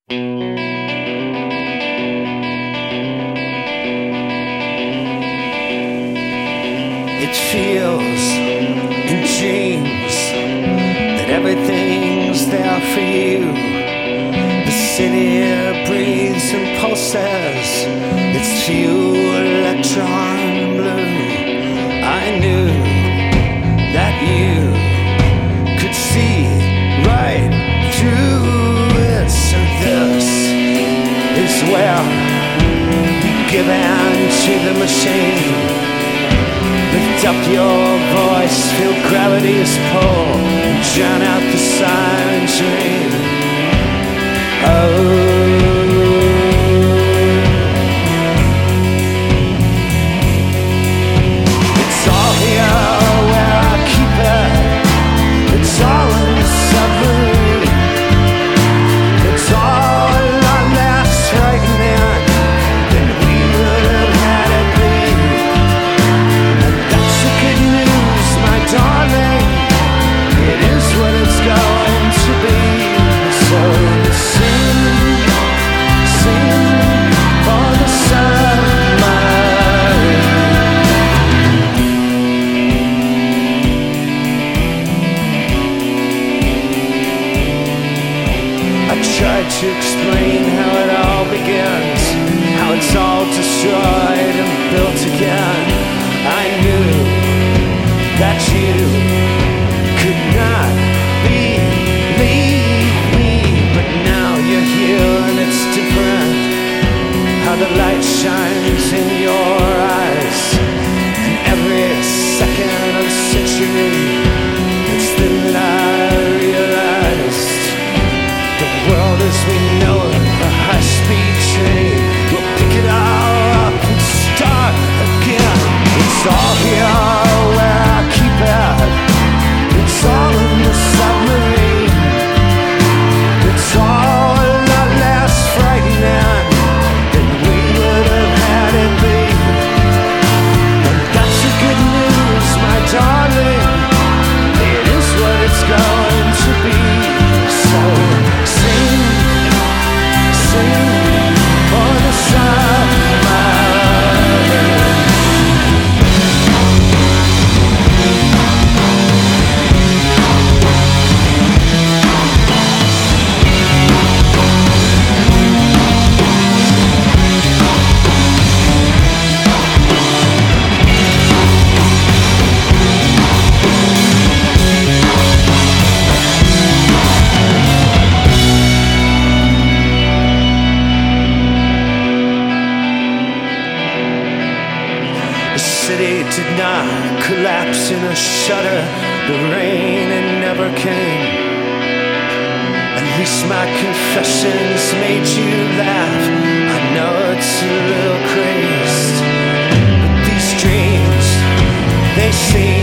It feels in dreams that everything's there for you. The city breathes and pulses its few electron blue. I knew that you could see right through it. So this is where you give in to the machine. Lift up your voice, feel gravity's pull, drown out the silent dream. It's all here where I keep it. It's all in the submarine. It's all a lot less frightening than we would have had it be. Good news, my darling, it is what it's going to be. So sing, sing for the submarine. I tried to explain how it all begins, how it's all destroyed and built again. I knew that you could not believe me, but now you're here and it's different. How the light shines in your eyes, and every second of the century, it's then I realized the world as we know it, a high-speed train, will pick it all up and start again. It's all here where I keep it. It's all in the submarine. It's all a lot less frightening than we would have had it be. And that's the good news, my darling. It is what it's going to be. So sing, sing for the submarine. The city did not collapse in a shudder. The rain, it never came. At least my confessions made you laugh. I know it's a little crazed, but these dreams, they seem